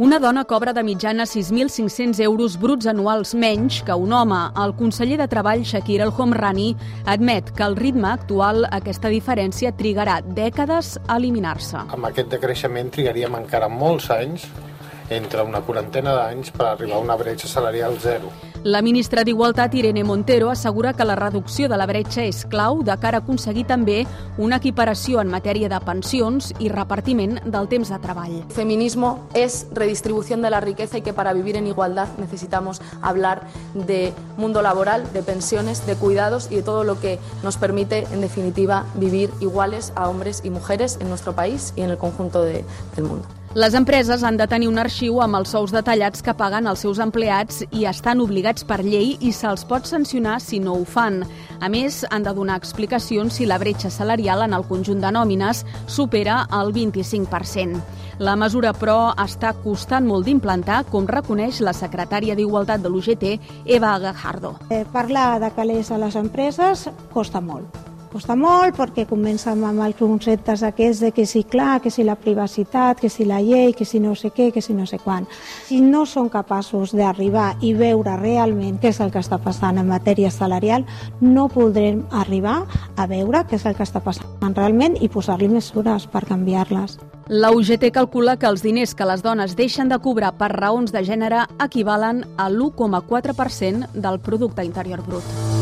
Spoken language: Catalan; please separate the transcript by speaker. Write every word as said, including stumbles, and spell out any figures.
Speaker 1: Una dona cobra de mitjana sis mil cinc-cents euros bruts anuals menys que un home. El conseller de Treball, Shakir El Homrani, admet que al ritme actual aquesta diferència trigarà dècades a eliminar-se.
Speaker 2: Amb aquest decreixement trigaríem encara molts anys, entre una quarantena d'anys, per arribar a una bretxa salarial zero.
Speaker 1: La ministra d'Igualtat, Irene Montero, assegura que la reducció de la bretxa és clau de cara a aconseguir també una equiparació en matèria de pensions i repartiment del temps de treball.
Speaker 3: Feminismo es redistribución de la riqueza y que para vivir en igualdad necesitamos hablar de mundo laboral, de pensiones, de cuidados y de todo lo que nos permite, en definitiva, vivir iguales a hombres y mujeres en nuestro país y en el conjunto de, del mundo.
Speaker 1: Les empreses han de tenir un arxiu amb els sous detallats que paguen els seus empleats i estan obligats per llei i se'ls pot sancionar si no ho fan. A més, han de donar explicacions si la bretxa salarial en el conjunt de nòmines supera el vint-i-cinc per cent. La mesura, però, està costant molt d'implantar, com reconeix la secretària d'Igualtat de l'U G T, Eva Gajardo.
Speaker 4: Eh, parlar de calés a les empreses costa molt. Costa molt perquè comencem amb els conceptes aquests de que si clar, que si la privacitat, que si la llei, que si no sé què, que si no sé quan. Si no són capaços d'arribar i veure realment què és el que està passant en matèria salarial, no podrem arribar a veure què és el que està passant realment i posar-li mesures per canviar-les.
Speaker 1: La U G T calcula que els diners que les dones deixen de cobrar per raons de gènere equivalen a l'u coma quatre per cent del producte interior brut.